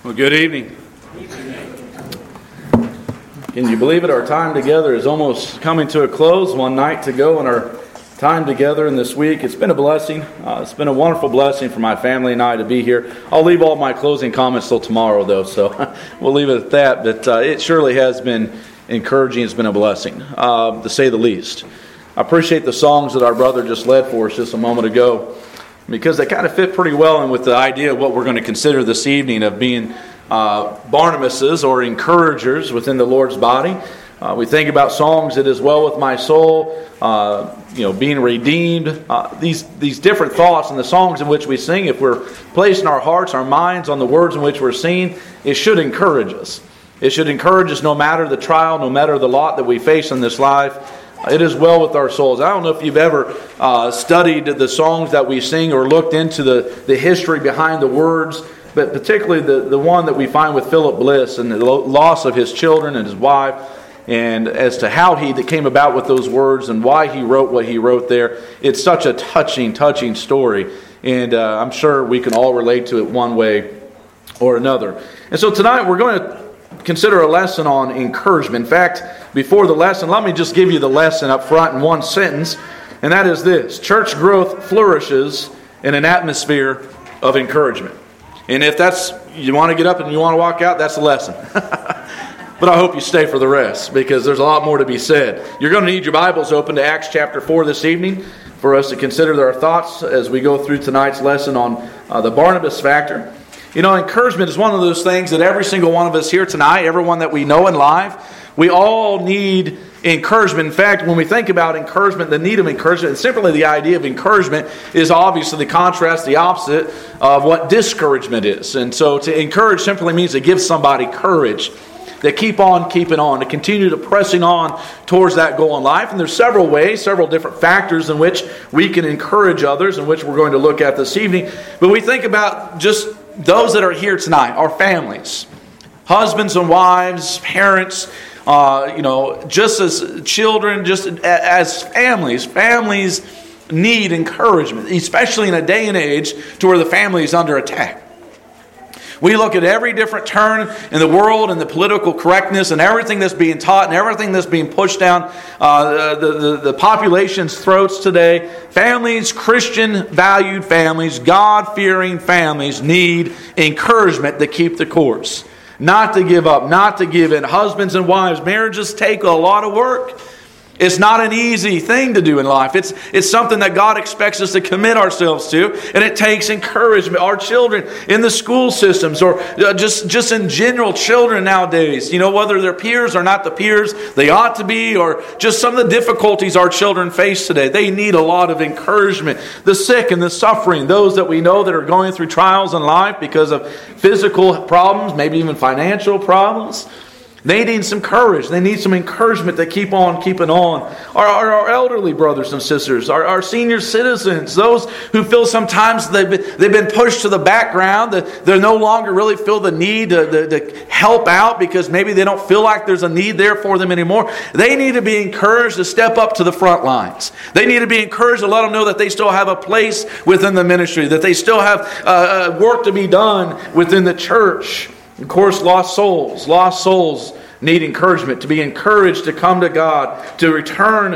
Well, good evening. Can you believe it? Our time together is almost coming to a close. One night to go in our time together in this week. It's been a blessing. It's been a wonderful blessing for my family and I to be here. I'll leave all my closing comments till tomorrow, though, so we'll leave it at that. But it surely has been encouraging. It's been a blessing, to say the least. I appreciate the songs that our brother just led for us just a moment ago, because they kind of fit pretty well in with the idea of what we're going to consider this evening of being Barnabases or encouragers within the Lord's body. We think about songs that is well with my soul, being redeemed. These different thoughts in the songs in which we sing, if we're placing our hearts, our minds on the words in which we're singing, it should encourage us. It should encourage us no matter the trial, no matter the lot that we face in this life. It is well with our souls. I don't know if you've ever studied the songs that we sing or looked into the history behind the words, but particularly the one that we find with Philip Bliss and the loss of his children and his wife, and as to how he came about with those words and why he wrote what he wrote there. It's such a touching story, and I'm sure we can all relate to it one way or another. And so tonight we're going to consider a lesson on encouragement. In fact, before the lesson, let me just give you the lesson up front in one sentence, and that is this: church growth flourishes in an atmosphere of encouragement. And if that's, you want to get up and you want to walk out, that's the lesson. But I hope you stay for the rest, because there's a lot more to be said. You're going to need your Bibles open to Acts chapter 4 this evening for us to consider our thoughts as we go through tonight's lesson on the Barnabas factor. You know, encouragement is one of those things that every single one of us here tonight, everyone that we know in life, we all need encouragement. In fact, when we think about encouragement, the need of encouragement, and simply the idea of encouragement is obviously the contrast, the opposite of what discouragement is. And so to encourage simply means to give somebody courage, to keep on keeping on, to continue to pressing on towards that goal in life. And there's several ways, several different factors in which we can encourage others, in which we're going to look at this evening. But we think about just those that are here tonight, our families, husbands and wives, parents, just as children, just as families need encouragement, especially in a day and age to where the family is under attack. We look at every different turn in the world and the political correctness and everything that's being taught and everything that's being pushed down the population's throats today. Families, Christian valued families, God-fearing families need encouragement to keep the course. Not to give up, not to give in. Husbands and wives, marriages take a lot of work. It's not an easy thing to do in life. It's something that God expects us to commit ourselves to, and it takes encouragement. Our children in the school systems, or just in general, children nowadays, whether they're peers or not the peers they ought to be, or just some of the difficulties our children face today, they need a lot of encouragement. The sick and the suffering, those that we know that are going through trials in life because of physical problems, maybe even financial problems, they need some courage. They need some encouragement to keep on keeping on. Our elderly brothers and sisters, our senior citizens, those who feel sometimes they've been pushed to the background, that they no longer really feel the need to help out because maybe they don't feel like there's a need there for them anymore. They need to be encouraged to step up to the front lines. They need to be encouraged to let them know that they still have a place within the ministry, that they still have work to be done within the church. Of course, lost souls need encouragement, to be encouraged to come to God, to return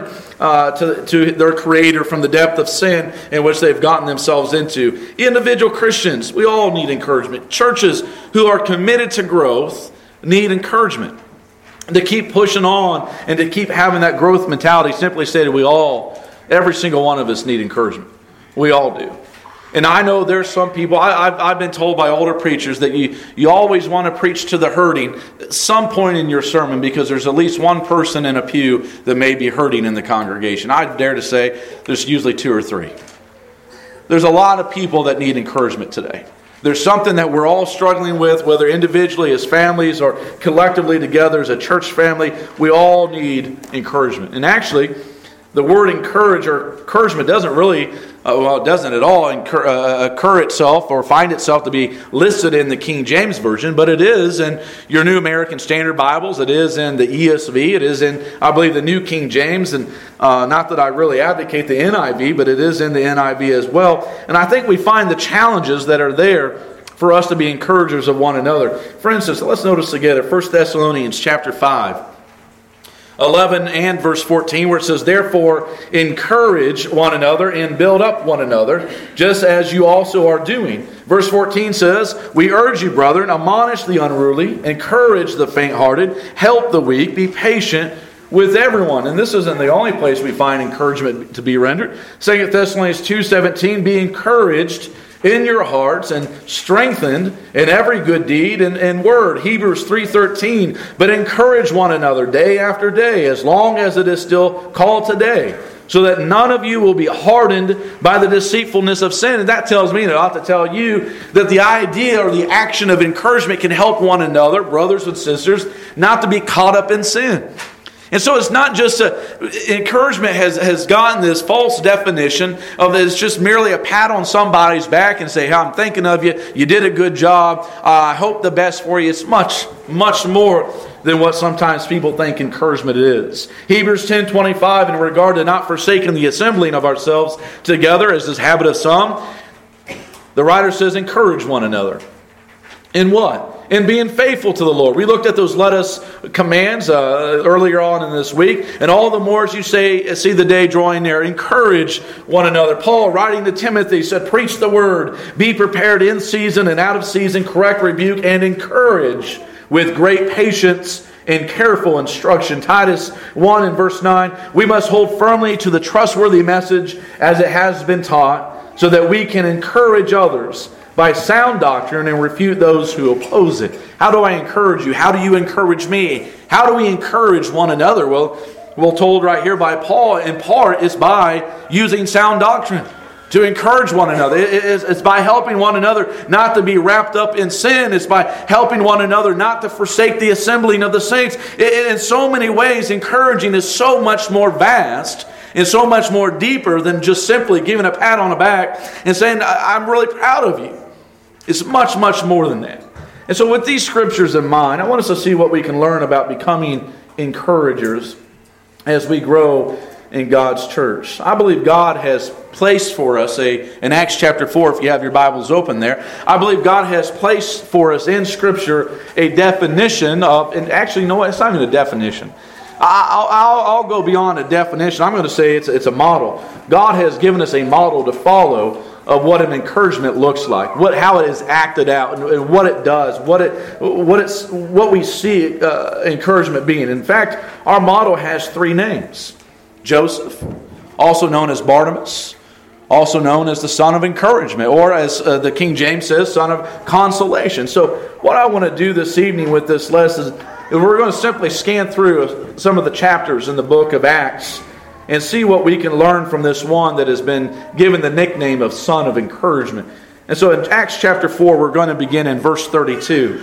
to their Creator from the depth of sin in which they've gotten themselves into. Individual Christians, we all need encouragement. Churches who are committed to growth need encouragement, to keep pushing on and to keep having that growth mentality. Simply stated, every single one of us need encouragement. We all do. And I know there's some people, I've been told by older preachers that you always want to preach to the hurting at some point in your sermon, because there's at least one person in a pew that may be hurting in the congregation. I dare to say there's usually two or three. There's a lot of people that need encouragement today. There's something that we're all struggling with, whether individually as families or collectively together as a church family. We all need encouragement. And actually, the word encourage or encouragement doesn't really, it doesn't at all occur itself or find itself to be listed in the King James Version, but it is in your New American Standard Bibles. It is in the ESV. It is in, I believe, the New King James. And not that I really advocate the NIV, but it is in the NIV as well. And I think we find the challenges that are there for us to be encouragers of one another. For instance, let's notice together 1 Thessalonians chapter 5. 11 and verse 14, where it says, "Therefore encourage one another and build up one another, just as you also are doing." Verse 14 says, "We urge you, brethren, admonish the unruly, encourage the faint-hearted, help the weak, be patient with everyone." And this isn't the only place we find encouragement to be rendered. 2 Thessalonians 2:17, "Be encouraged in your hearts and strengthened in every good deed and word." Hebrews 3:13, "But encourage one another day after day, as long as it is still called today, so that none of you will be hardened by the deceitfulness of sin." And that tells me, and it ought to tell you, that the idea or the action of encouragement can help one another, brothers and sisters, not to be caught up in sin. And so it's not just encouragement has gotten this false definition of it's just merely a pat on somebody's back and say, "Hey, I'm thinking of you. You did a good job. I hope the best for you." It's much, much more than what sometimes people think encouragement is. Hebrews 10:25, in regard to not forsaking the assembling of ourselves together, as is habit of some, the writer says, encourage one another. In what? In being faithful to the Lord. We looked at those let us commands earlier on in this week. And all the more as you see the day drawing near, encourage one another. Paul, writing to Timothy, said, "Preach the word. Be prepared in season and out of season. Correct, rebuke, and encourage with great patience and careful instruction." Titus 1 and verse 9, "We must hold firmly to the trustworthy message as it has been taught, so that we can encourage others by sound doctrine and refute those who oppose it." How do I encourage you? How do you encourage me? How do we encourage one another? Well, we're told right here by Paul, in part, is by using sound doctrine to encourage one another. It's by helping one another not to be wrapped up in sin. It's by helping one another not to forsake the assembling of the saints. In so many ways, encouraging is so much more vast and so much more deeper than just simply giving a pat on the back and saying, "I'm really proud of you." It's much, much more than that. And so with these scriptures in mind, I want us to see what we can learn about becoming encouragers as we grow in God's church. I believe God has placed for us in Acts chapter 4, if you have your Bibles open there, I believe God has placed for us in Scripture a definition of, and actually, you know what, it's not even a definition. I'll go beyond a definition. I'm going to say it's a model. God has given us a model to follow of what an encouragement looks like, how it is acted out, and what it does, what we see encouragement being. In fact, our model has three names: Joseph, also known as Barnabas, also known as the son of encouragement, or as the King James says, son of consolation. So what I want to do this evening with this lesson is we're going to simply scan through some of the chapters in the book of Acts and see what we can learn from this one that has been given the nickname of Son of Encouragement. And so in Acts chapter 4, we're going to begin in verse 32.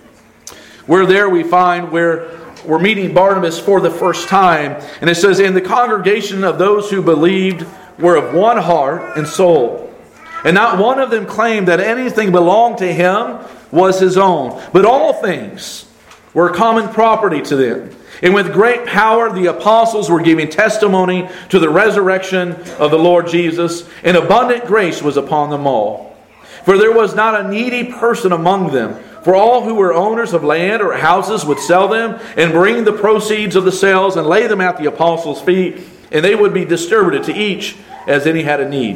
Where there we find where we're meeting Barnabas for the first time. And it says, "And the congregation of those who believed were of one heart and soul. And not one of them claimed that anything belonged to him was his own, but all things were common property to them. And with great power the apostles were giving testimony to the resurrection of the Lord Jesus, and abundant grace was upon them all. For there was not a needy person among them, for all who were owners of land or houses would sell them and bring the proceeds of the sales and lay them at the apostles' feet, and they would be distributed to each as any had a need.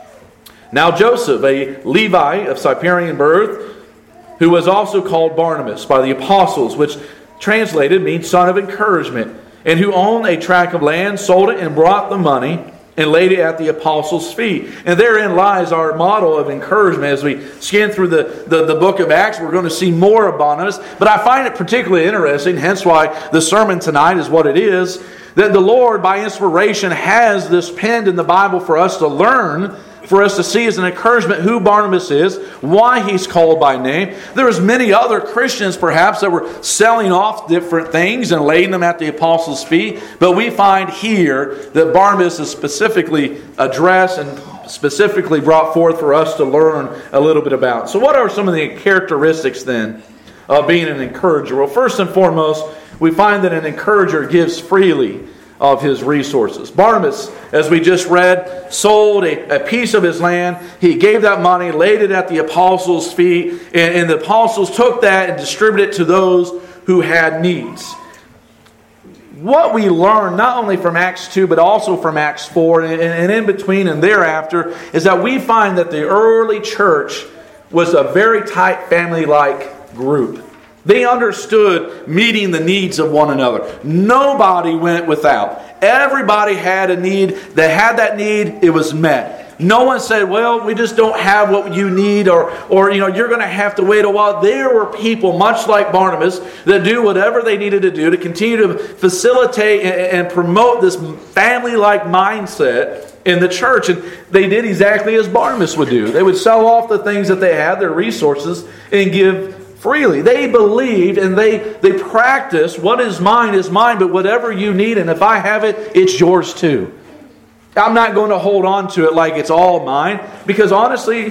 Now Joseph, a Levite of Cyprian birth, who was also called Barnabas by the apostles, which translated means son of encouragement, and who owned a tract of land, sold it and brought the money and laid it at the apostles' feet." And therein lies our model of encouragement. As we scan through the book of Acts, we're going to see more about us. But I find it particularly interesting, hence why the sermon tonight is what it is, that the Lord, by inspiration, has this penned in the Bible for us to learn, for us to see as an encouragement who Barnabas is, why he's called by name. There's many other Christians perhaps that were selling off different things and laying them at the apostles' feet. But we find here that Barnabas is specifically addressed and specifically brought forth for us to learn a little bit about. So what are some of the characteristics then of being an encourager? Well, first and foremost, we find that an encourager gives freely of his resources. Barnabas, as we just read, sold a piece of his land. He gave that money, laid it at the apostles' feet, and the apostles took that and distributed it to those who had needs. What we learn, not only from Acts 2, but also from Acts 4, and in between and thereafter, is that we find that the early church was a very tight family-like group. They understood meeting the needs of one another. Nobody went without. Everybody had a need. They had that need, it was met. No one said, well, we just don't have what you need, or you're going to have to wait a while. There were people, much like Barnabas, that do whatever they needed to do to continue to facilitate and promote this family-like mindset in the church. And they did exactly as Barnabas would do. They would sell off the things that they had, their resources, and give freely. They believed and they practiced what is mine, but whatever you need, and if I have it, it's yours too. I'm not going to hold on to it like it's all mine, because honestly,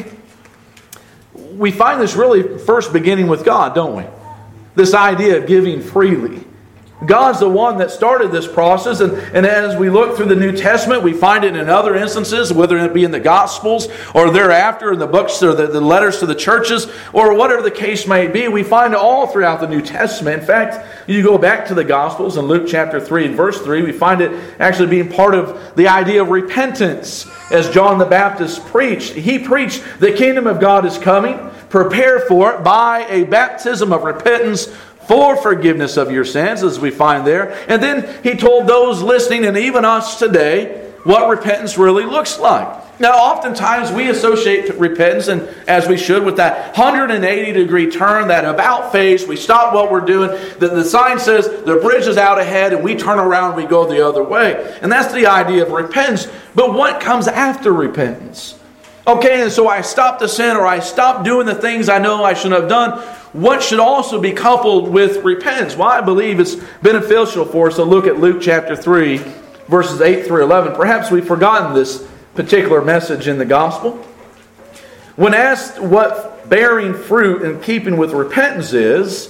we find this really first beginning with God, don't we? This idea of giving freely. God's the one that started this process, and as we look through the New Testament, we find it in other instances, whether it be in the Gospels or thereafter in the books or the letters to the churches, or whatever the case may be. We find it all throughout the New Testament. In fact, you go back to the Gospels in Luke chapter 3 and verse 3, we find it actually being part of the idea of repentance. As John the Baptist preached, he preached, the kingdom of God is coming, prepare for it by a baptism of repentance for forgiveness of your sins, as we find there. And then he told those listening, and even us today, what repentance really looks like. Now, oftentimes we associate repentance, and as we should, with that 180-degree turn, that about face. We stop what we're doing. The sign says the bridge is out ahead, and we turn around and we go the other way. And that's the idea of repentance. But what comes after repentance? Okay, and so I stop the sin, or I stop doing the things I know I shouldn't have done. What should also be coupled with repentance? Well, I believe it's beneficial for us to look at Luke chapter 3, verses 8 through 11. Perhaps we've forgotten this particular message in the gospel. When asked what bearing fruit in keeping with repentance is,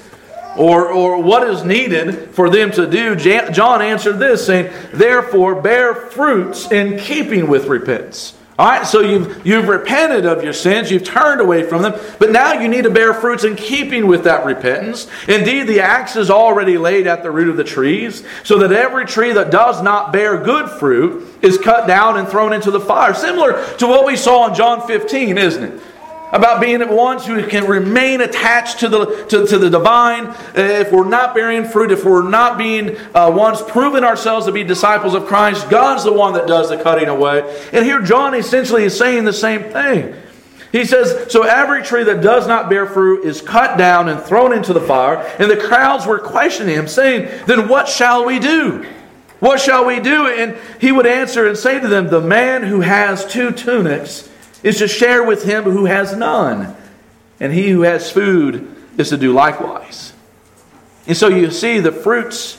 or what is needed for them to do, John answered this, saying, therefore bear fruits in keeping with repentance. All right, so you've repented of your sins, you've turned away from them, but now you need to bear fruits in keeping with that repentance. Indeed, the axe is already laid at the root of the trees, so that every tree that does not bear good fruit is cut down and thrown into the fire. Similar to what we saw in John 15, isn't it? About being ones who can remain attached to the divine. If we're not bearing fruit, if we're not being ones proving ourselves to be disciples of Christ, God's the one that does the cutting away. And here John essentially is saying the same thing. He says, so every tree that does not bear fruit is cut down and thrown into the fire. And the crowds were questioning him, saying, then what shall we do? What shall we do? And he would answer and say to them, the man who has 2 tunics is to share with him who has none. And he who has food is to do likewise. And so you see the fruits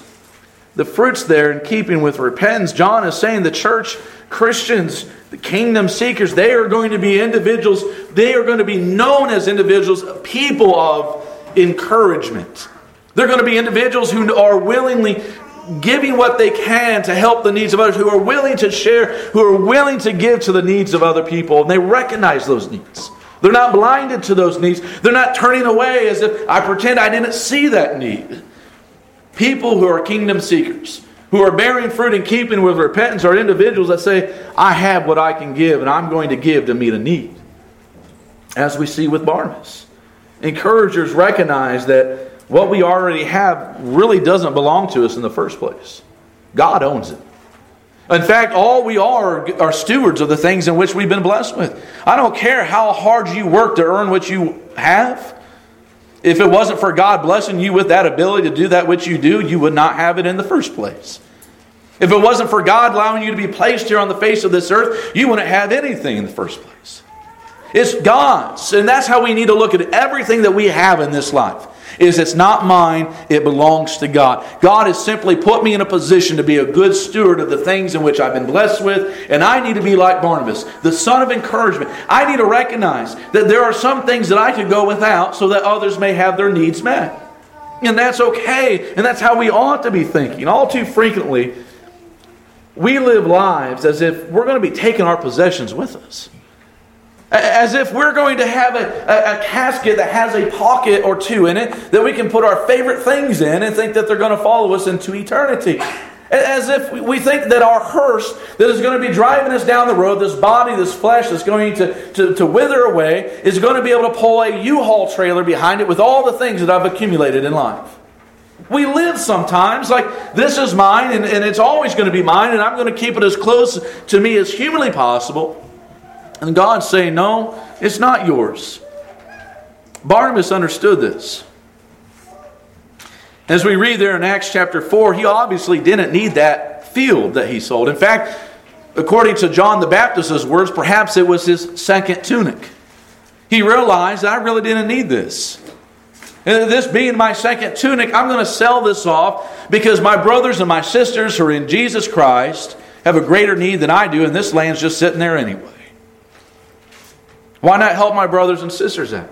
there in keeping with repentance. John is saying the church, Christians, the kingdom seekers, they are going to be individuals. They are going to be known as individuals, people of encouragement. They're going to be individuals who are willingly giving what they can to help the needs of others, who are willing to share, who are willing to give to the needs of other people. And they recognize those needs. They're not blinded to those needs. They're not turning away as if I pretend I didn't see that need. People who are kingdom seekers, who are bearing fruit in keeping with repentance, are individuals that say, I have what I can give, and I'm going to give to meet a need. As we see with Barnabas. Encouragers recognize that what we already have really doesn't belong to us in the first place. God owns it. In fact, all we are stewards of the things in which we've been blessed with. I don't care how hard you work to earn what you have. If it wasn't for God blessing you with that ability to do that which you do, you would not have it in the first place. If it wasn't for God allowing you to be placed here on the face of this earth, you wouldn't have anything in the first place. It's God's. And that's how we need to look at everything that we have in this life. It's not mine, it belongs to God. God has simply put me in a position to be a good steward of the things in which I've been blessed with, and I need to be like Barnabas, the son of encouragement. I need to recognize that there are some things that I could go without so that others may have their needs met. And that's okay, and that's how we ought to be thinking. All too frequently, we live lives as if we're going to be taking our possessions with us. As if we're going to have a casket that has a pocket or two in it that we can put our favorite things in and think that they're going to follow us into eternity. As if we think that our hearse that is going to be driving us down the road, this body, this flesh that's going to wither away, is going to be able to pull a U-Haul trailer behind it with all the things that I've accumulated in life. We live sometimes like this is mine and it's always going to be mine and I'm going to keep it as close to me as humanly possible. And God's saying, no, it's not yours. Barnabas understood this. As we read there in Acts chapter 4, he obviously didn't need that field that he sold. In fact, according to John the Baptist's words, perhaps it was his second tunic. He realized, I really didn't need this. And this being my second tunic, I'm going to sell this off because my brothers and my sisters who are in Jesus Christ have a greater need than I do, and this land's just sitting there anyway. Why not help my brothers and sisters out?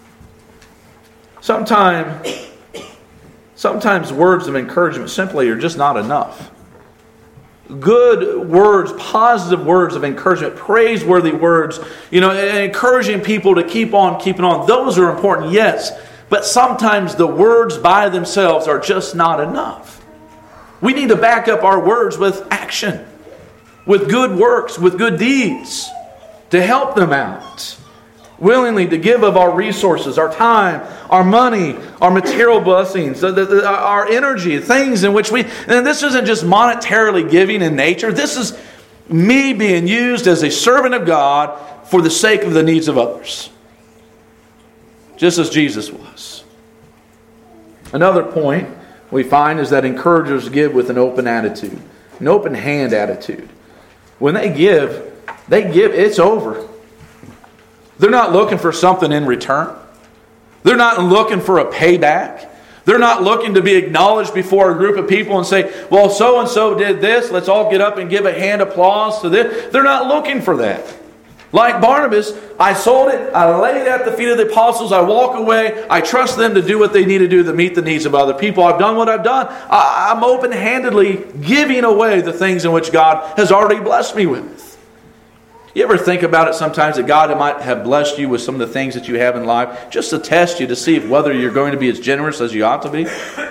Sometimes words of encouragement simply are just not enough. Good words, positive words of encouragement, praiseworthy words, encouraging people to keep on keeping on. Those are important, yes. But sometimes the words by themselves are just not enough. We need to back up our words with action, with good works, with good deeds, to help them out. Willingly to give of our resources, our time, our money, our material blessings, our energy, things in which and this isn't just monetarily giving in nature. This is me being used as a servant of God for the sake of the needs of others. Just as Jesus was. Another point we find is that encouragers give with an open attitude, an open hand attitude. When they give, it's over. They're not looking for something in return. They're not looking for a payback. They're not looking to be acknowledged before a group of people and say, well, so-and-so did this. Let's all get up and give a hand applause to this. They're not looking for that. Like Barnabas, I sold it. I laid it at the feet of the apostles. I walk away. I trust them to do what they need to do to meet the needs of other people. I've done what I've done. I'm open-handedly giving away the things in which God has already blessed me with. You ever think about it sometimes that God might have blessed you with some of the things that you have in life just to test you to see whether you're going to be as generous as you ought to be?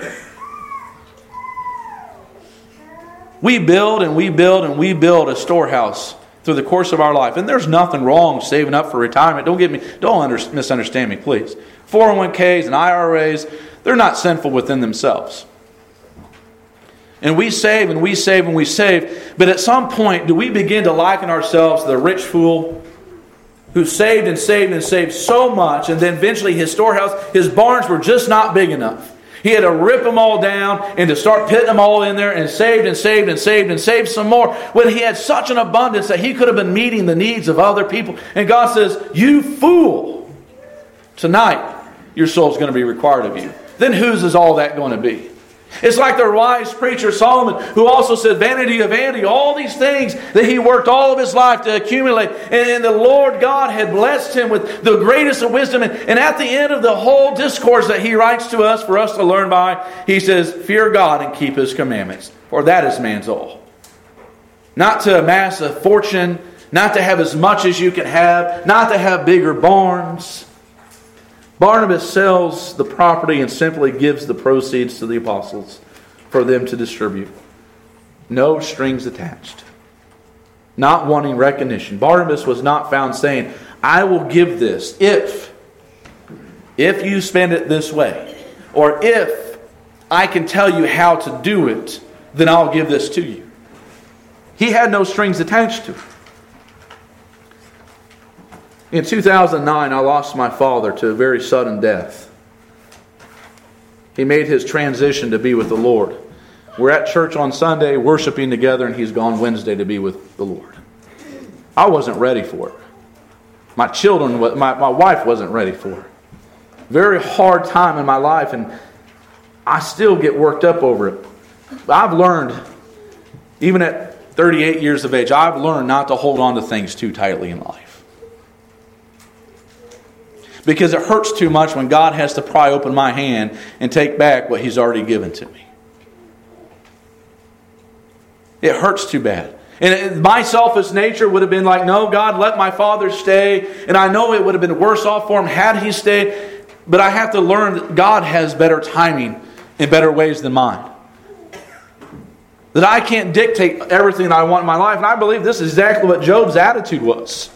We build and we build and we build a storehouse through the course of our life. And there's nothing wrong saving up for retirement. Don't misunderstand me, please. 401ks and IRAs, they're not sinful within themselves. And we save and we save and we save. But at some point, do we begin to liken ourselves to the rich fool who saved and saved and saved so much, and then eventually his storehouse, his barns were just not big enough. He had to rip them all down and to start pitting them all in there and saved and saved and saved and saved some more when he had such an abundance that he could have been meeting the needs of other people. And God says, you fool, tonight your soul's going to be required of you. Then whose is all that going to be? It's like the wise preacher Solomon, who also said, vanity of vanity, all these things that he worked all of his life to accumulate. And the Lord God had blessed him with the greatest of wisdom. And at the end of the whole discourse that he writes to us for us to learn by, he says, fear God and keep His commandments, for that is man's all. Not to amass a fortune, not to have as much as you can have, not to have bigger barns. Barnabas sells the property and simply gives the proceeds to the apostles for them to distribute. No strings attached. Not wanting recognition. Barnabas was not found saying, I will give this if you spend it this way. Or if I can tell you how to do it, then I'll give this to you. He had no strings attached to it. In 2009, I lost my father to a very sudden death. He made his transition to be with the Lord. We're at church on Sunday, worshiping together, and he's gone Wednesday to be with the Lord. I wasn't ready for it. My children, my wife wasn't ready for it. Very hard time in my life, and I still get worked up over it. I've learned, even at 38 years of age, I've learned not to hold on to things too tightly in life. Because it hurts too much when God has to pry open my hand and take back what He's already given to me. It hurts too bad. And my selfish nature would have been like, no, God, let my father stay. And I know it would have been worse off for him had he stayed. But I have to learn that God has better timing in better ways than mine. That I can't dictate everything I want in my life. And I believe this is exactly what Job's attitude was.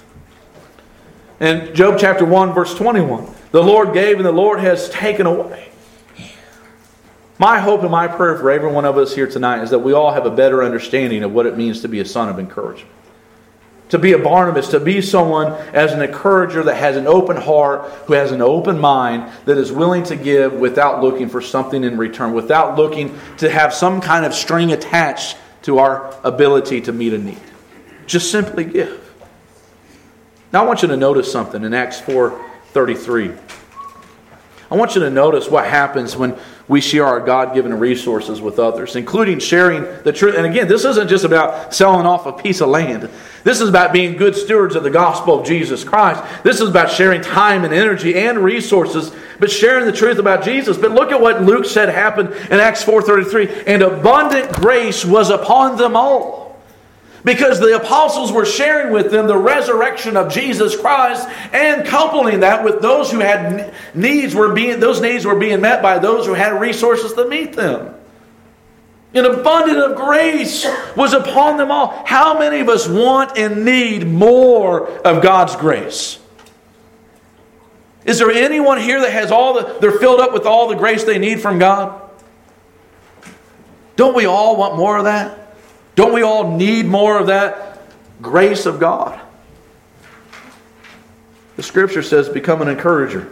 In Job chapter 1, verse 21, the Lord gave and the Lord has taken away. My hope and my prayer for every one of us here tonight is that we all have a better understanding of what it means to be a son of encouragement. To be a Barnabas, to be someone as an encourager that has an open heart, who has an open mind, that is willing to give without looking for something in return, without looking to have some kind of string attached to our ability to meet a need. Just simply give. Now I want you to notice something in Acts 4:33. I want you to notice what happens when we share our God-given resources with others, including sharing the truth. And again, this isn't just about selling off a piece of land. This is about being good stewards of the gospel of Jesus Christ. This is about sharing time and energy and resources, but sharing the truth about Jesus. But look at what Luke said happened in Acts 4:33. And abundant grace was upon them all. Because the apostles were sharing with them the resurrection of Jesus Christ, and coupling that with those who had needs those needs were being met by those who had resources to meet them. An abundance of grace was upon them all. How many of us want and need more of God's grace? Is there anyone here that has they're filled up with all the grace they need from God? Don't we all want more of that? Don't we all need more of that grace of God? The Scripture says, become an encourager.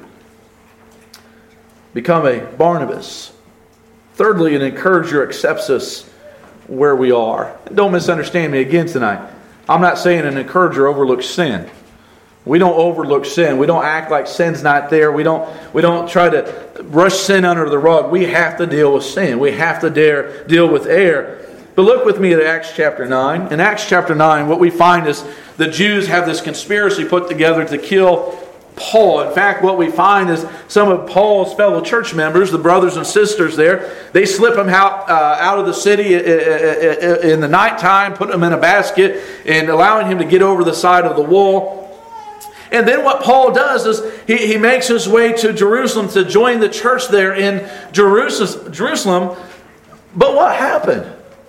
Become a Barnabas. Thirdly, an encourager accepts us where we are. And don't misunderstand me again tonight. I'm not saying an encourager overlooks sin. We don't overlook sin. We don't act like sin's not there. We don't try to brush sin under the rug. We have to deal with sin. We have to deal with error. But look with me at Acts chapter 9. In Acts chapter 9, what we find is the Jews have this conspiracy put together to kill Paul. In fact, what we find is some of Paul's fellow church members, the brothers and sisters there, they slip him out of the city in the nighttime, put him in a basket, and allowing him to get over the side of the wall. And then what Paul does is he makes his way to Jerusalem to join the church there in Jerusalem. But what happened?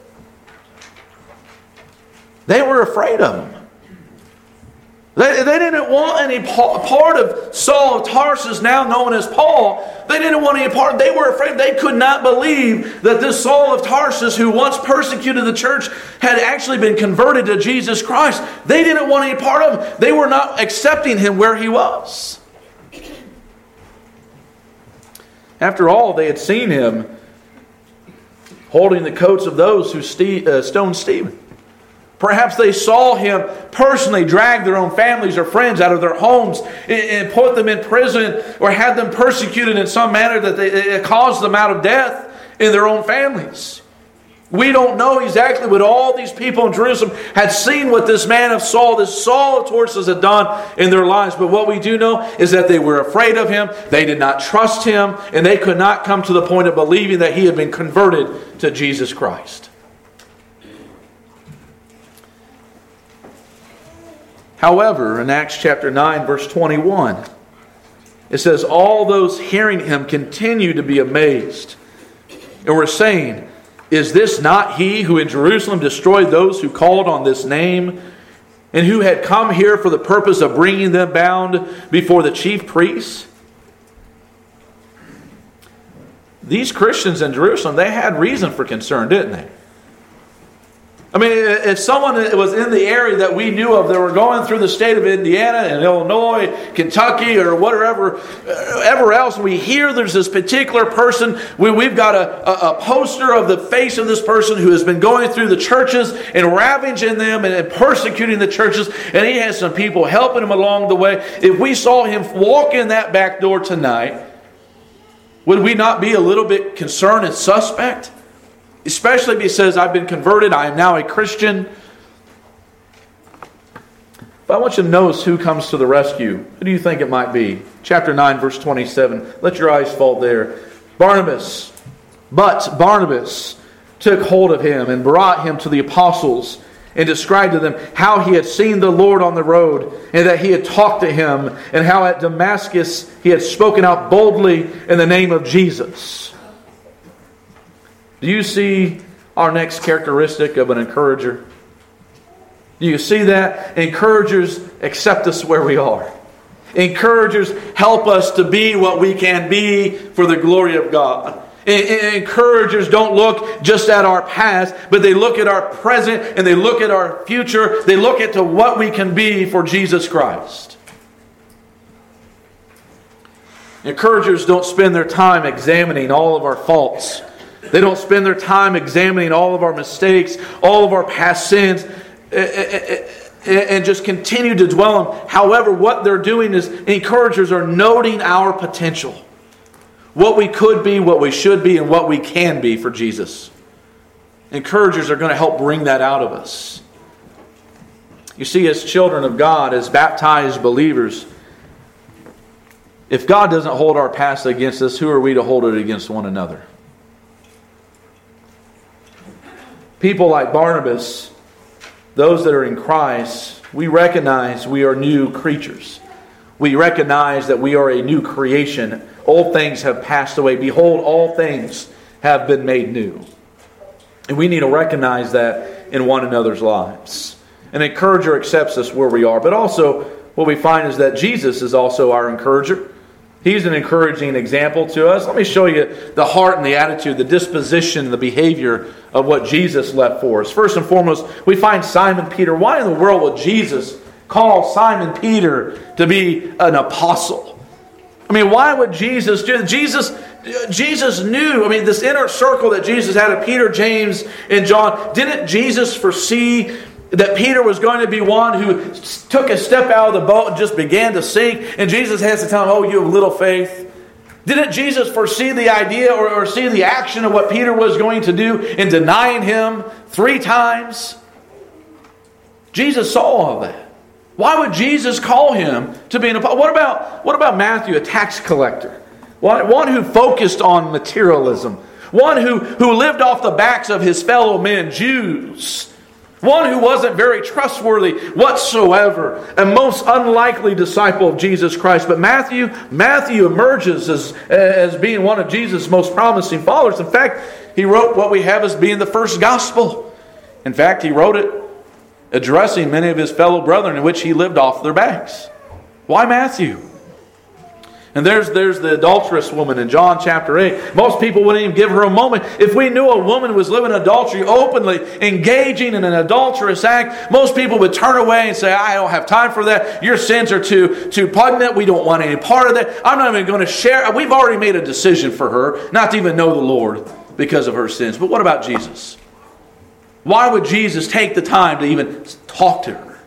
They were afraid of him. They didn't want any part of Saul of Tarsus, now known as Paul. They didn't want any part. They were afraid. They could not believe that this Saul of Tarsus, who once persecuted the church, had actually been converted to Jesus Christ. They didn't want any part of him. They were not accepting him where he was. After all, they had seen him holding the coats of those who stoned Stephen. Perhaps they saw him personally drag their own families or friends out of their homes and put them in prison, or had them persecuted in some manner that it caused them out of death in their own families. We don't know exactly what all these people in Jerusalem had seen what this man of Saul, this Saul of Tarsus, had done in their lives. But what we do know is that they were afraid of him, they did not trust him, and they could not come to the point of believing that he had been converted to Jesus Christ. However, in Acts chapter 9, verse 21, it says, all those hearing him continued to be amazed, and were saying, is this not he who in Jerusalem destroyed those who called on this name, and who had come here for the purpose of bringing them bound before the chief priests? These Christians in Jerusalem, they had reason for concern, didn't they? I mean, if someone was in the area that we knew of that were going through the state of Indiana and Illinois, Kentucky, or whatever else, we hear there's this particular person, we've got a poster of the face of this person who has been going through the churches and ravaging them and persecuting the churches, and he has some people helping him along the way. If we saw him walk in that back door tonight, would we not be a little bit concerned and suspect? Especially if he says, I've been converted, I am now a Christian. But I want you to notice who comes to the rescue. Who do you think it might be? Chapter 9, verse 27. Let your eyes fall there. Barnabas took hold of him and brought him to the apostles and described to them how he had seen the Lord on the road and that he had talked to him, and how at Damascus he had spoken out boldly in the name of Jesus. Do you see our next characteristic of an encourager? Do you see that? Encouragers accept us where we are. Encouragers help us to be what we can be for the glory of God. Encouragers don't look just at our past, but they look at our present and they look at our future. They look at to what we can be for Jesus Christ. Encouragers don't spend their time examining all of our faults. They don't spend their time examining all of our mistakes, all of our past sins, and just continue to dwell on them. However, what they're doing is encouragers are noting our potential. What we could be, what we should be, and what we can be for Jesus. Encouragers are going to help bring that out of us. You see, as children of God, as baptized believers, if God doesn't hold our past against us, who are we to hold it against one another? People like Barnabas, those that are in Christ, we recognize we are new creatures. We recognize that we are a new creation. Old things have passed away. Behold, all things have been made new. And we need to recognize that in one another's lives. An encourager accepts us where we are. But also, what we find is that Jesus is also our encourager. He's an encouraging example to us. Let me show you the heart and the attitude, the disposition, the behavior of what Jesus left for us. First and foremost, we find Simon Peter. Why in the world would Jesus call Simon Peter to be an apostle? I mean, why would Jesus do that? Jesus knew, this inner circle that Jesus had of Peter, James, and John. Didn't Jesus foresee that Peter was going to be one who took a step out of the boat and just began to sink? And Jesus has to tell him, oh, you have little faith. Didn't Jesus foresee the idea or see the action of what Peter was going to do in denying him 3 times? Jesus saw all of that. Why would Jesus call him to be an apostle? What about Matthew, a tax collector? One who focused on materialism. One who lived off the backs of his fellow men, Jews. One who wasn't very trustworthy whatsoever. A most unlikely disciple of Jesus Christ. But Matthew emerges as being one of Jesus' most promising followers. In fact, he wrote what we have as being the first gospel. In fact, he wrote it addressing many of his fellow brethren in which he lived off their backs. Why Matthew? And there's the adulterous woman in John chapter 8. Most people wouldn't even give her a moment. If we knew a woman was living adultery openly, engaging in an adulterous act, most people would turn away and say, I don't have time for that. Your sins are too pungent. We don't want any part of that. I'm not even going to share. We've already made a decision for her not to even know the Lord because of her sins. But what about Jesus? Why would Jesus take the time to even talk to her?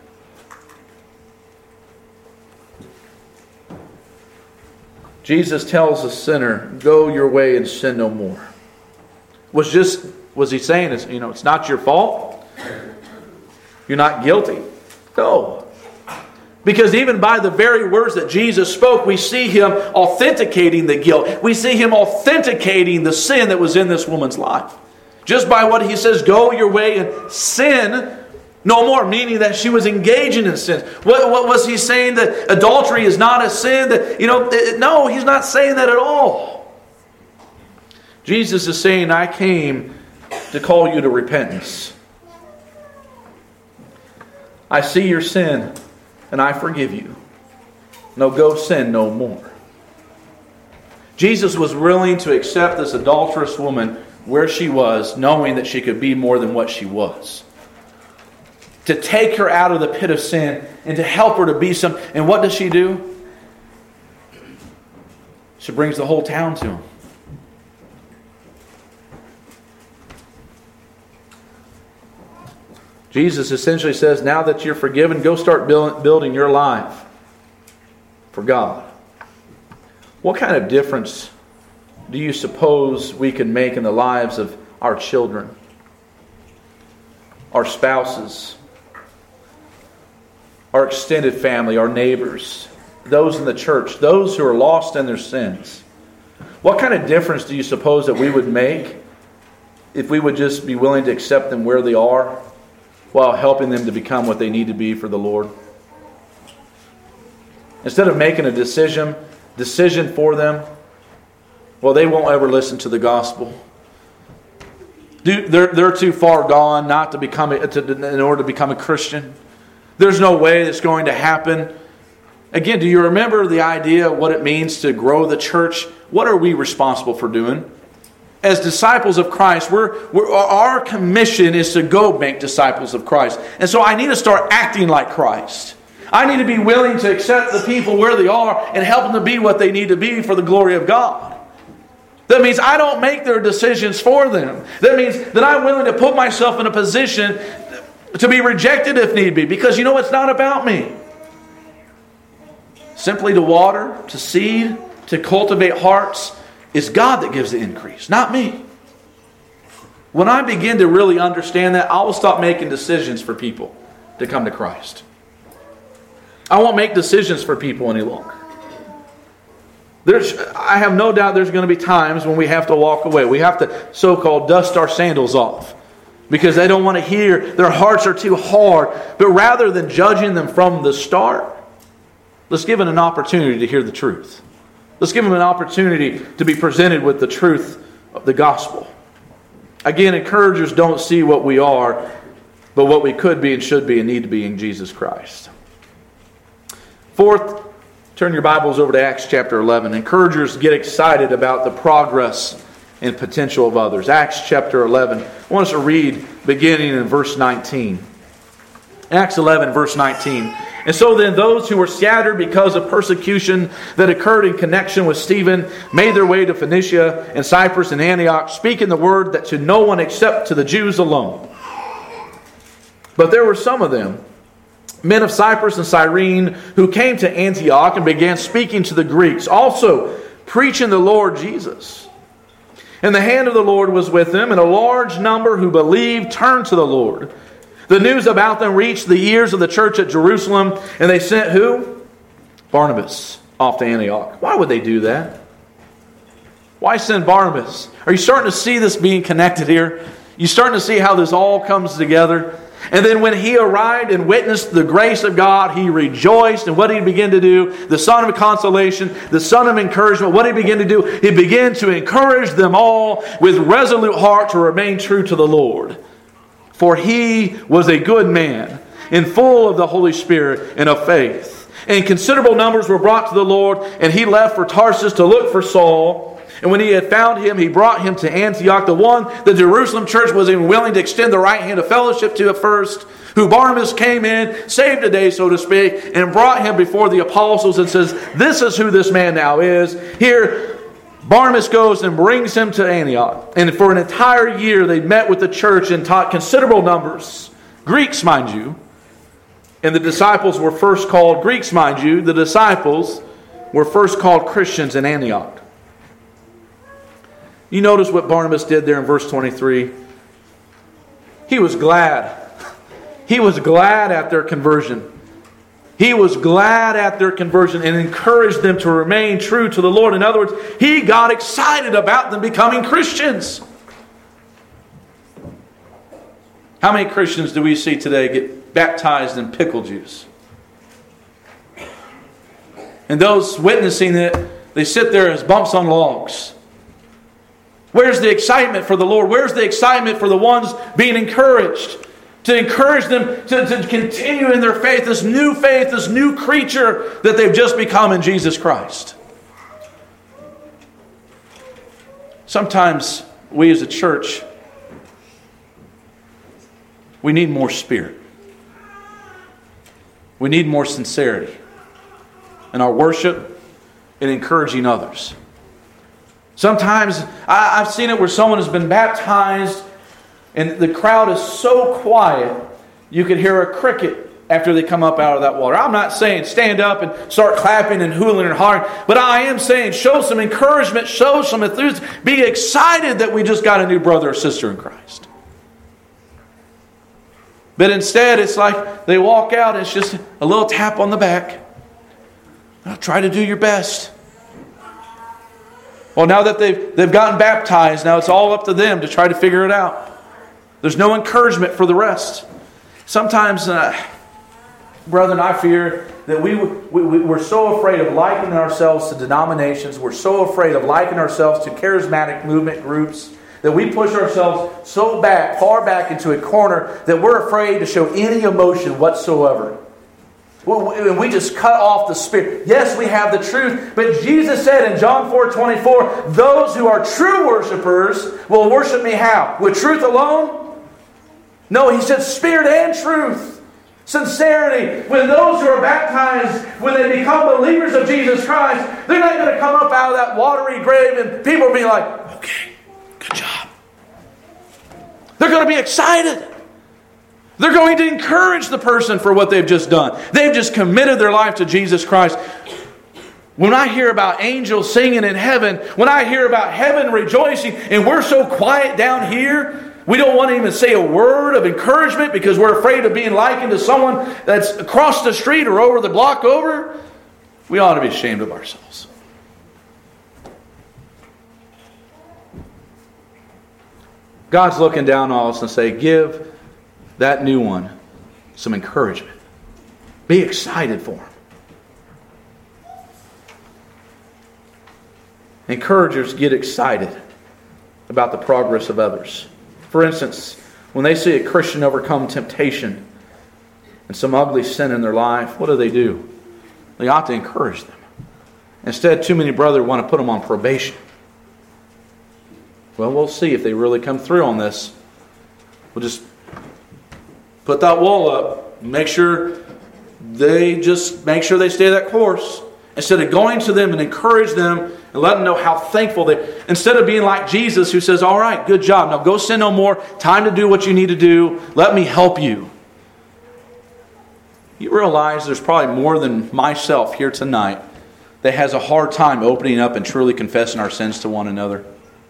Jesus tells the sinner, go your way and sin no more. Was he saying, it's not your fault? You're not guilty? No. Because even by the very words that Jesus spoke, we see him authenticating the guilt. We see him authenticating the sin that was in this woman's life. Just by what he says, go your way and sin no more, meaning that she was engaging in sin. What was he saying? That adultery is not a sin? No, he's not saying that at all. Jesus is saying, I came to call you to repentance. I see your sin and I forgive you. No, go sin no more. Jesus was willing to accept this adulterous woman where she was, knowing that she could be more than what she was. To take her out of the pit of sin and to help her to be some. And what does she do? She brings the whole town to him. Jesus essentially says, now that you're forgiven, go start building your life for God. What kind of difference do you suppose we can make in the lives of our children, our spouses, our extended family, our neighbors, those in the church, those who are lost in their sins? What kind of difference do you suppose that we would make if we would just be willing to accept them where they are while helping them to become what they need to be for the Lord. Instead of making a decision for them, well, they won't ever listen to the gospel. They're too far gone not to become in order to become a Christian. There's no way that's going to happen. Again, do you remember the idea of what it means to grow the church? What are we responsible for doing? As disciples of Christ, our commission is to go make disciples of Christ. And so I need to start acting like Christ. I need to be willing to accept the people where they are and help them to be what they need to be for the glory of God. That means I don't make their decisions for them. That means that I'm willing to put myself in a position to be rejected if need be. Because it's not about me. Simply to water, to seed, to cultivate hearts, it's God that gives the increase, not me. When I begin to really understand that, I will stop making decisions for people to come to Christ. I won't make decisions for people any longer. I have no doubt there's going to be times when we have to walk away. We have to so-called dust our sandals off because they don't want to hear. Their hearts are too hard. But rather than judging them from the start, let's give them an opportunity to hear the truth. Let's give them an opportunity to be presented with the truth of the gospel. Again, encouragers don't see what we are, but what we could be and should be and need to be in Jesus Christ. Fourth, turn your Bibles over to Acts chapter 11. Encouragers get excited about the progress and potential of others. Acts chapter 11. I want us to read beginning in verse 19. Acts 11, verse 19. And so then those who were scattered because of persecution that occurred in connection with Stephen made their way to Phoenicia and Cyprus and Antioch, speaking the word that to no one except to the Jews alone. But there were some of them, men of Cyprus and Cyrene, who came to Antioch and began speaking to the Greeks, also preaching the Lord Jesus. And the hand of the Lord was with them, and a large number who believed turned to the Lord. The news about them reached the ears of the church at Jerusalem, and they sent who? Barnabas off to Antioch. Why would they do that? Why send Barnabas? Are you starting to see this being connected here? You starting to see how this all comes together? And then when he arrived and witnessed the grace of God, he rejoiced. And what did he begin to do? The son of consolation, the son of encouragement. What did he begin to do? He began to encourage them all with resolute heart to remain true to the Lord. For he was a good man, and full of the Holy Spirit and of faith. And considerable numbers were brought to the Lord, and he left for Tarsus to look for Saul. And when he had found him, he brought him to Antioch, the one the Jerusalem church was even willing to extend the right hand of fellowship to at first, who Barnabas came in, saved a day, so to speak, and brought him before the apostles and says, this is who this man now is. Here, Barnabas goes and brings him to Antioch. And for an entire year, they met with the church and taught considerable numbers. Greeks, mind you. And the disciples were first called, Greeks, mind you, the disciples were first called Christians in Antioch. You notice what Barnabas did there in verse 23. He was glad. He was glad at their conversion. He was glad at their conversion and encouraged them to remain true to the Lord. In other words, he got excited about them becoming Christians. How many Christians do we see today get baptized in pickle juice? And those witnessing it, they sit there as bumps on logs. Where's the excitement for the Lord? Where's the excitement for the ones being encouraged? To encourage them to continue in their faith, this new creature that they've just become in Jesus Christ. Sometimes we as a church, we need more spirit. We need more sincerity in our worship and encouraging others. Sometimes I've seen it where someone has been baptized and the crowd is so quiet, you could hear a cricket after they come up out of that water. I'm not saying stand up and start clapping and hooling and hollering, but I am saying show some encouragement, show some enthusiasm. Be excited that we just got a new brother or sister in Christ. But instead, it's like they walk out and it's just a little tap on the back. Try to do your best. Well, now that they've gotten baptized, now it's all up to them to try to figure it out. There's no encouragement for the rest. Sometimes, brethren, I fear that we're so afraid of likening ourselves to denominations. We're so afraid of likening ourselves to charismatic movement groups that we push ourselves so far back into a corner that we're afraid to show any emotion whatsoever. We just cut off the Spirit. Yes, we have the truth, but Jesus said in John 4:24, those who are true worshipers will worship me how? With truth alone? No, He said Spirit and truth. Sincerity. When those who are baptized, when they become believers of Jesus Christ, they're not going to come up out of that watery grave and people will be like, okay, good job. They're going to be excited. They're going to encourage the person for what they've just done. They've just committed their life to Jesus Christ. When I hear about angels singing in heaven, when I hear about heaven rejoicing, and we're so quiet down here, we don't want to even say a word of encouragement because we're afraid of being likened to someone that's across the street or over the block over, we ought to be ashamed of ourselves. God's looking down on us and say, give that new one some encouragement. Be excited for him. Encouragers get excited about the progress of others. For instance, when they see a Christian overcome temptation and some ugly sin in their life, what do? They ought to encourage them. Instead, too many brothers want to put them on probation. Well, we'll see if they really come through on this. We'll just put that wall up. Make sure they stay that course. Instead of going to them and encourage them and let them know how thankful they... Instead of being like Jesus who says, all right, good job. Now go sin no more. Time to do what you need to do. Let me help you. You realize there's probably more than myself here tonight that has a hard time opening up and truly confessing our sins to one another.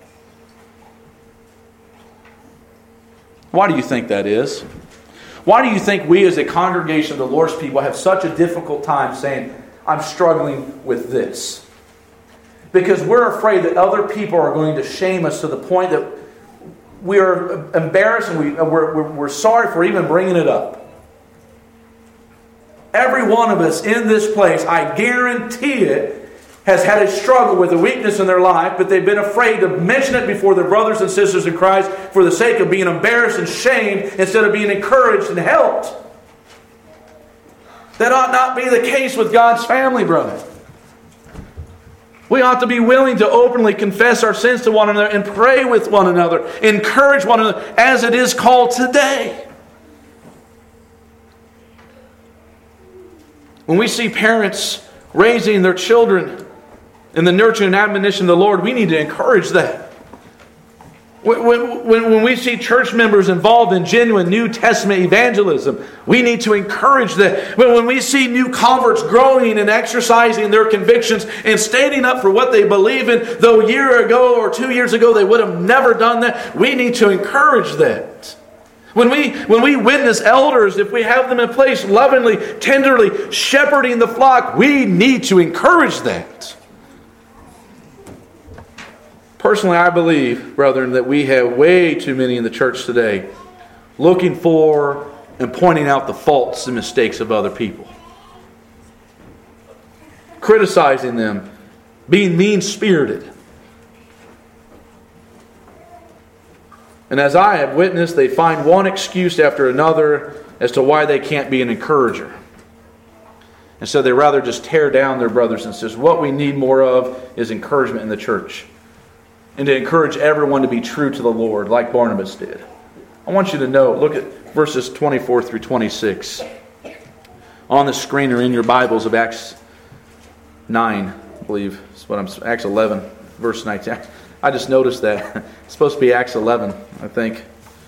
Why do you think that is? Why do you think we as a congregation of the Lord's people have such a difficult time saying, I'm struggling with this? Because we're afraid that other people are going to shame us to the point that we are embarrassed and we're sorry for even bringing it up. Every one of us in this place, I guarantee it, has had a struggle with a weakness in their life, but they've been afraid to mention it before their brothers and sisters in Christ for the sake of being embarrassed and shamed instead of being encouraged and helped. That ought not be the case with God's family, brother. We ought to be willing to openly confess our sins to one another and pray with one another, encourage one another, as it is called today. When we see parents raising their children in the nurture and admonition of the Lord, we need to encourage that. When we see church members involved in genuine New Testament evangelism, we need to encourage that. When we see new converts growing and exercising their convictions and standing up for what they believe in, though a year ago or 2 years ago they would have never done that, we need to encourage that. When we witness elders, if we have them in place lovingly, tenderly, shepherding the flock, we need to encourage that. Personally, I believe, brethren, that we have way too many in the church today looking for and pointing out the faults and mistakes of other people. Criticizing them, being mean-spirited. And as I have witnessed, they find one excuse after another as to why they can't be an encourager. And so they rather just tear down their brothers and sisters. What we need more of is encouragement in the church. And to encourage everyone to be true to the Lord, like Barnabas did. I want you to know, look at verses 24 through 26. On the screen or in your Bibles of Acts 9, I believe. Acts 11, verse 19. I just noticed that. It's supposed to be Acts 11, I think.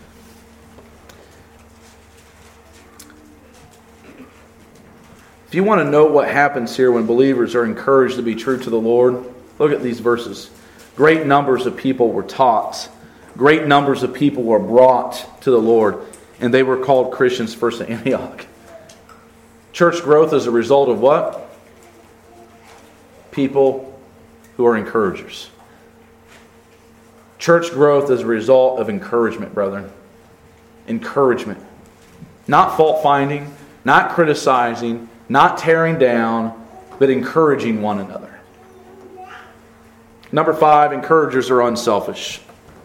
If you want to know what happens here when believers are encouraged to be true to the Lord, look at these verses. Great numbers of people were taught. Great numbers of people were brought to the Lord. And they were called Christians first in Antioch. Church growth is a result of what? People who are encouragers. Church growth is a result of encouragement, brethren. Encouragement. Not fault-finding, not criticizing, not tearing down, but encouraging one another. Number 5, encouragers are unselfish.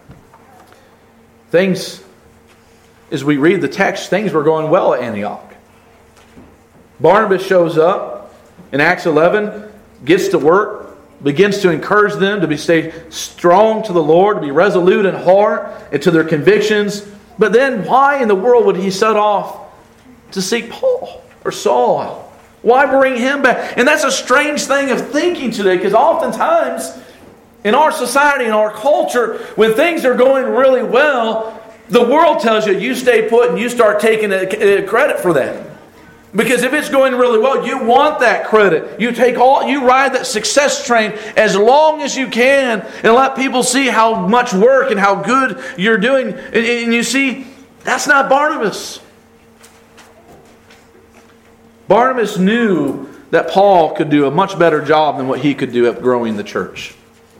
As we read the text, things were going well at Antioch. Barnabas shows up in Acts 11, gets to work, begins to encourage them to stay strong to the Lord, to be resolute in heart and to their convictions. But then why in the world would he set off to seek Paul or Saul? Why bring him back? And that's a strange thing of thinking today, because oftentimes in our society, in our culture, when things are going really well, the world tells you, you stay put and you start taking credit for that. Because if it's going really well, you want that credit. You ride that success train as long as you can and let people see how much work and how good you're doing. And you see, that's not Barnabas. Barnabas knew that Paul could do a much better job than what he could do at growing the church.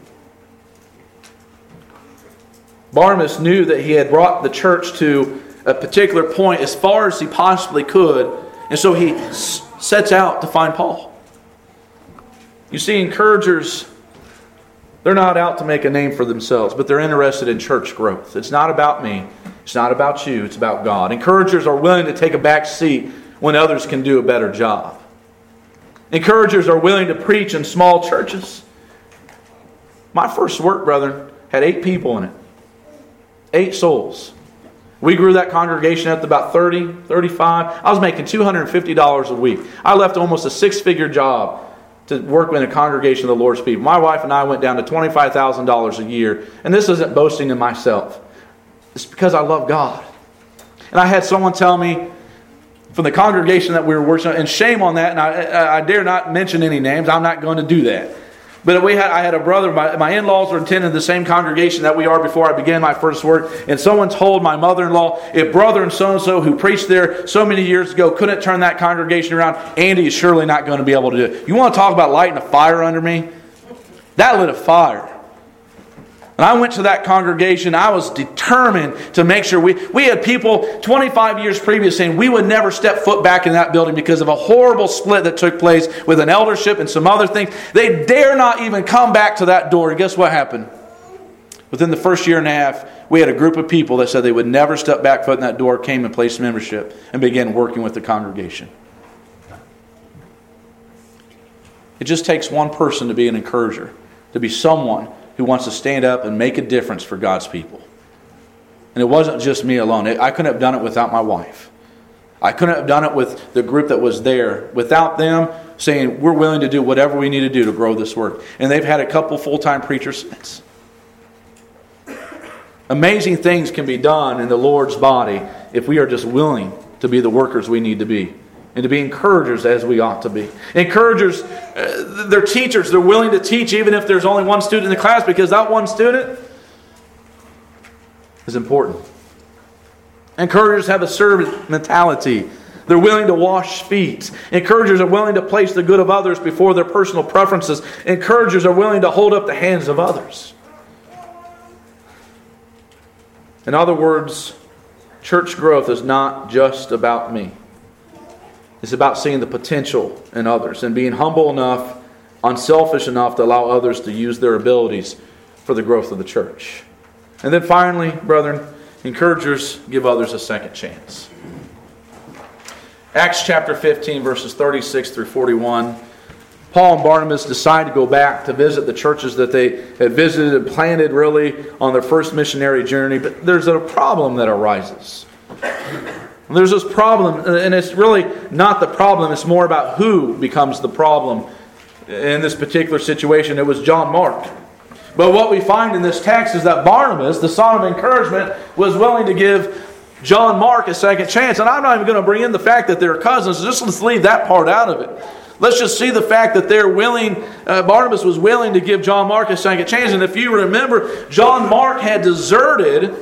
Barnabas knew that he had brought the church to a particular point as far as he possibly could. And so he sets out to find Paul. You see, encouragers, they're not out to make a name for themselves, but they're interested in church growth. It's not about me. It's not about you. It's about God. Encouragers are willing to take a back seat when others can do a better job. Encouragers are willing to preach in small churches. My first work, brethren, had 8 people in it. 8 souls. We grew that congregation up to about 30, 35. I was making $250 a week. I left almost a 6-figure job to work in a congregation of the Lord's people. My wife and I went down to $25,000 a year. And this isn't boasting in myself. It's because I love God. And I had someone tell me from the congregation that we were worshiping, and shame on that, and I dare not mention any names. I'm not going to do that. But I had a brother, my in-laws were attending the same congregation that we are before I began my first work. And someone told my mother-in-law, if brother and so-and-so who preached there so many years ago couldn't turn that congregation around, Andy is surely not going to be able to do it. You want to talk about lighting a fire under me? That lit a fire. And I went to that congregation. I was determined to make sure we had people 25 years previous saying we would never step foot back in that building because of a horrible split that took place with an eldership and some other things. They dare not even come back to that door. And guess what happened? Within the first year and a half, we had a group of people that said they would never step back foot in that door, came and placed membership, and began working with the congregation. It just takes one person to be an encourager, to be someone who wants to stand up and make a difference for God's people. And it wasn't just me alone. I couldn't have done it without my wife. I couldn't have done it with the group that was there. Without them saying, we're willing to do whatever we need to do to grow this work. And they've had a couple full-time preachers since. Amazing things can be done in the Lord's body if we are just willing to be the workers we need to be. And to be encouragers as we ought to be. Encouragers, they're teachers. They're willing to teach even if there's only one student in the class, because that one student is important. Encouragers have a servant mentality. They're willing to wash feet. Encouragers are willing to place the good of others before their personal preferences. Encouragers are willing to hold up the hands of others. In other words, church growth is not just about me. It's about seeing the potential in others and being humble enough, unselfish enough to allow others to use their abilities for the growth of the church. And then finally, brethren, encouragers give others a second chance. Acts chapter 15, verses 36 through 41. Paul and Barnabas decide to go back to visit the churches that they had visited and planted really on their first missionary journey. But there's a problem that arises. There's this problem, and it's really not the problem. It's more about who becomes the problem in this particular situation. It was John Mark. But what we find in this text is that Barnabas, the son of encouragement, was willing to give John Mark a second chance. And I'm not even going to bring in the fact that they're cousins. Just let's leave that part out of it. Let's just see the fact that they're willing, Barnabas was willing to give John Mark a second chance. And if you remember, John Mark had deserted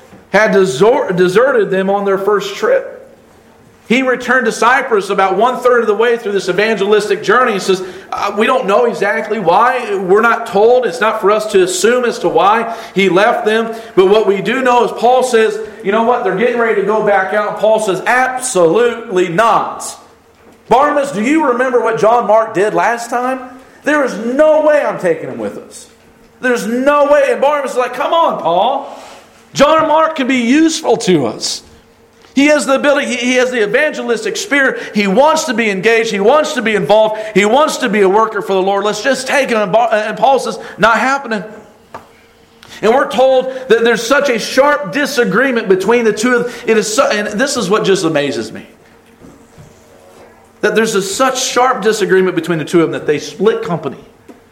them on their first trip. He returned to Cyprus about 1/3 of the way through this evangelistic journey. He says, We don't know exactly why. We're not told. It's not for us to assume as to why he left them. But what we do know is Paul says, you know what? They're getting ready to go back out. And Paul says, absolutely not. Barnabas, do you remember what John Mark did last time? There is no way I'm taking him with us. There's no way. And Barnabas is like, come on, Paul. John Mark can be useful to us. He has the ability, he has the evangelistic spirit. He wants to be engaged. He wants to be involved. He wants to be a worker for the Lord. Let's just take him. And Paul says, not happening. And we're told that there's such a sharp disagreement between the two of them. And this is what just amazes me. That there's such sharp disagreement between the two of them that they split company.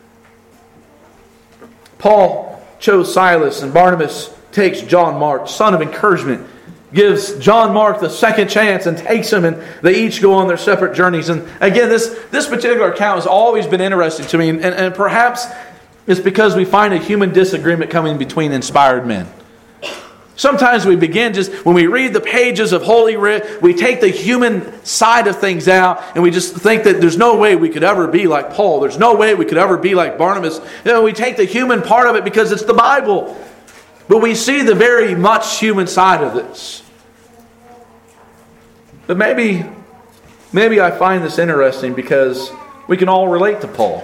Paul chose Silas, and Barnabas takes John Mark, son of encouragement, gives John Mark the second chance and takes him, and they each go on their separate journeys. And again, this particular account has always been interesting to me, and perhaps it's because we find a human disagreement coming between inspired men. Sometimes we begin just, when we read the pages of Holy Writ, we take the human side of things out, and we just think that there's no way we could ever be like Paul. There's no way we could ever be like Barnabas. We take the human part of it because it's the Bible. But we see the very much human side of this. But maybe I find this interesting because we can all relate to Paul.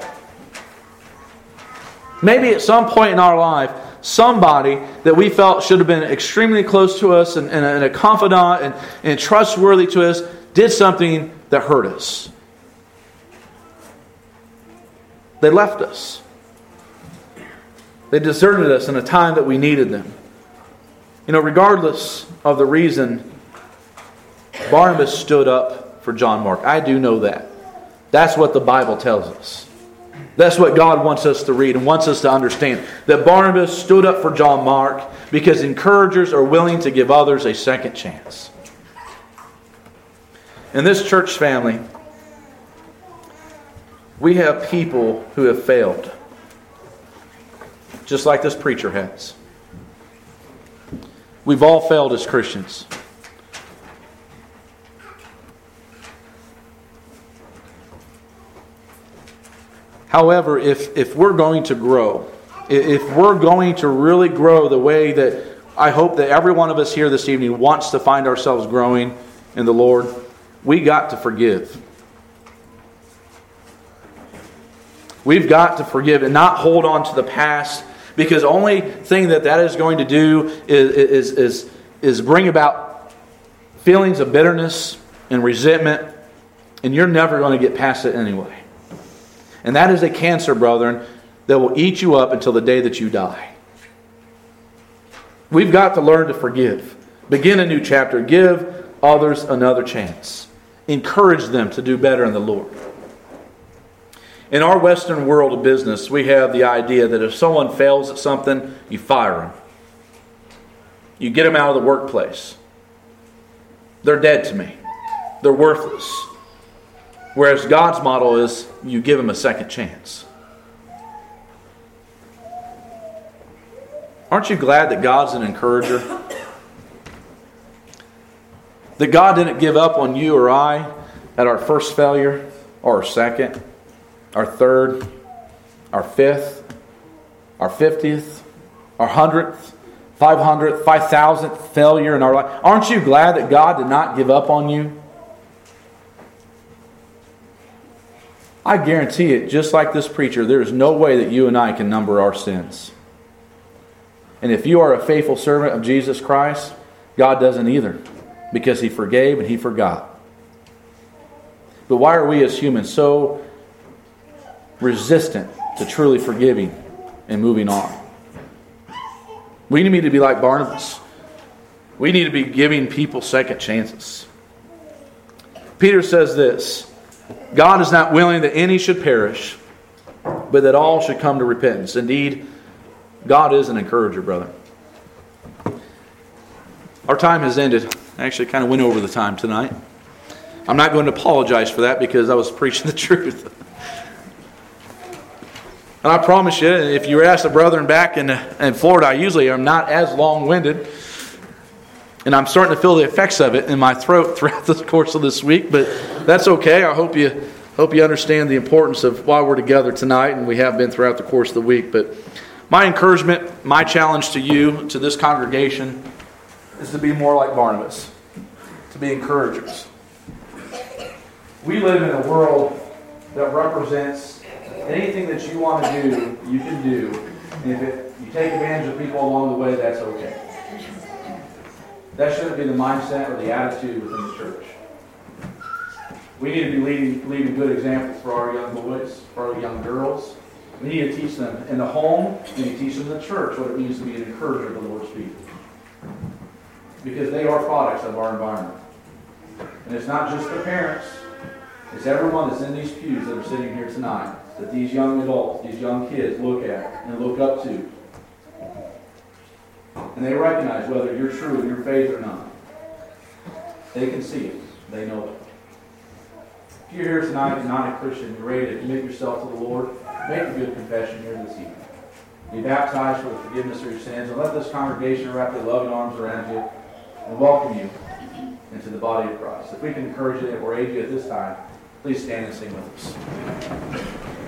Maybe at some point in our life, somebody that we felt should have been extremely close to us and a confidant and trustworthy to us did something that hurt us. They left us. They deserted us in a time that we needed them. Regardless of the reason, Barnabas stood up for John Mark. I do know that. That's what the Bible tells us. That's what God wants us to read and wants us to understand. That Barnabas stood up for John Mark because encouragers are willing to give others a second chance. In this church family, we have people who have failed. Just like this preacher has. We've all failed as Christians. However, if we're going to grow, if we're going to really grow the way that I hope that every one of us here this evening wants to find ourselves growing in the Lord, we got to forgive. We've got to forgive and not hold on to the past, because the only thing that is going to do is bring about feelings of bitterness and resentment, and you're never going to get past it anyway. And that is a cancer, brethren, that will eat you up until the day that you die. We've got to learn to forgive. Begin a new chapter. Give others another chance. Encourage them to do better in the Lord. In our Western world of business, we have the idea that if someone fails at something, you fire them. You get them out of the workplace. They're dead to me. They're worthless. Whereas God's model is you give them a second chance. Aren't you glad that God's an encourager? That God didn't give up on you or I at our first failure, or our second, our third, our fifth, our 50th, our 100th, 500th, 5,000th failure in our life. Aren't you glad that God did not give up on you? I guarantee it, just like this preacher, there is no way that you and I can number our sins. And if you are a faithful servant of Jesus Christ, God doesn't either, because He forgave and He forgot. But why are we as humans so resistant to truly forgiving and moving on? We need to be like Barnabas. We need to be giving people second chances. Peter says this: God is not willing that any should perish, but that all should come to repentance. Indeed, God is an encourager, brother. Our time has ended. I actually kind of went over the time tonight. I'm not going to apologize for that because I was preaching the truth. And I promise you, if you ask the brethren back in Florida, I usually am not as long-winded. And I'm starting to feel the effects of it in my throat throughout the course of this week. But that's okay. I hope you Hope you understand the importance of why we're together tonight, and we have been throughout the course of the week. But my encouragement, my challenge to you, to this congregation, is to be more like Barnabas, to be encouragers. We live in a world that represents anything that you want to do, you can do. And if you take advantage of people along the way, that's okay. That shouldn't be the mindset or the attitude within the church. We need to be leading good examples for our young boys, for our young girls. We need to teach them in the home, we need to teach them in the church what it means to be an encourager of the Lord's people. Because they are products of our environment. And it's not just the parents, it's everyone that's in these pews that are sitting here tonight, that these young adults, these young kids look at and look up to. And they recognize whether you're true in your faith or not. They can see it. They know it. If you're here tonight and not a Christian, you're ready to commit yourself to the Lord, make a good confession here this evening. Be baptized for the forgiveness of your sins, and let this congregation wrap their loving arms around you and welcome you into the body of Christ. If we can encourage you or aid you at this time, please stand and sing with us.